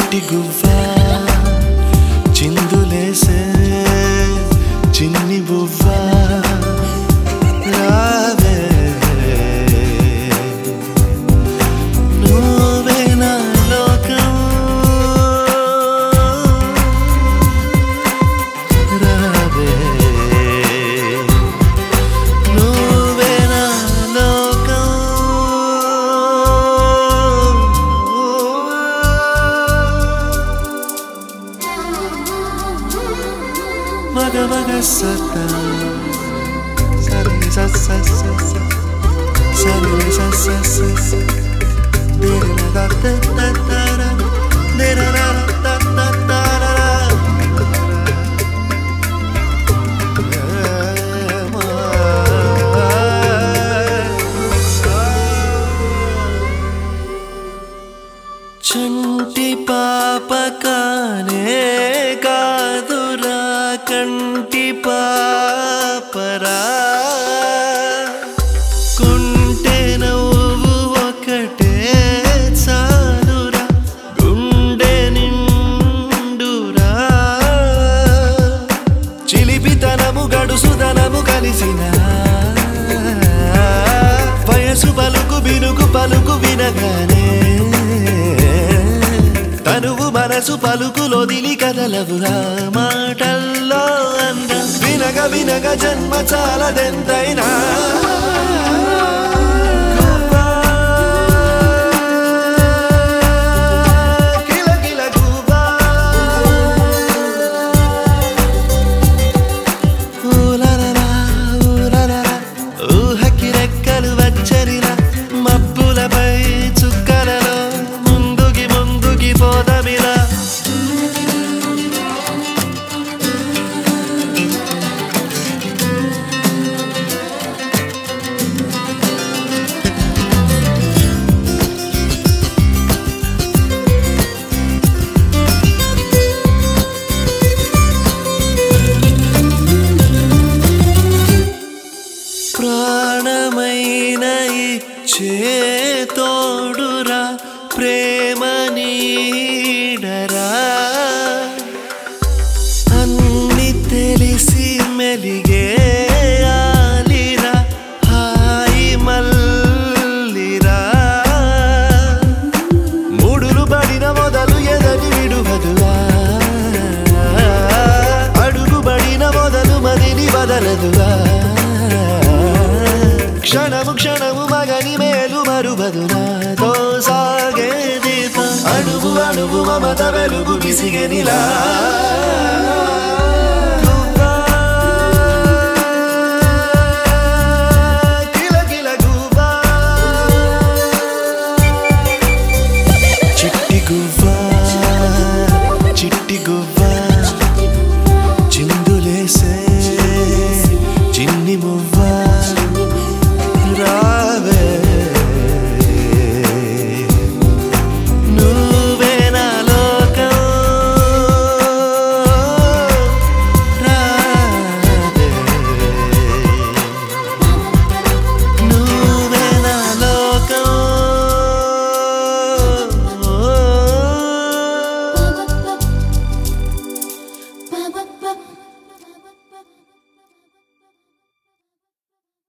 చిట్టి గువ్వ చిందులేసే చిన్ని బువ్వ రావే నువ్వే నా లోకం రావే నువ్వే నా లోకం మగ మగ సత సరి స స స స సరి స స స స దేర ద ద ద ద ర దేర ర ద ద ద ర చంటి పాప కానే కాదురా కంటి పాపరా కొంటె నవ్వు ఒకటే చాలురా గుండె నిండురా చిలిపితనము గడుసుదనము కలిసిన వయసు పలుకు బినుకు పలుకు వినగానే తనువు మనసు పలుకులొదిలి కదలవురా మాటల్లో అంద వినగ వినగ జన్మ చాలదెంతైనా కిలకిల గువ్వా ఊలలలా ఊలలలా ఊహకి రెక్కలు వచ్చరినా మబ్బులపై చుక్కలలో ముందుకి ముందుకి పోదమిలా ప్రాణమైన ఇచ్చే తోడురా ప్రేమ నీడరా అన్ని తెలిసి మెలిగే ఆలిరా హాయి మల్లిరా మూడులు పడిన మొదలు ఎదని విడువదురా అడుగు పడిన మొదలు మదిని బదలదురా క్షణము క్షణము మగని మేలు మరుబదునాతో సాగే దీపం అణువు అణువు మమత వెలుగు విసిగెనిలా కిలకిల గువ్వా చిట్టి గువ్వ చిట్టి గువ్వ చిందులేసే చిన్ని మువ్వ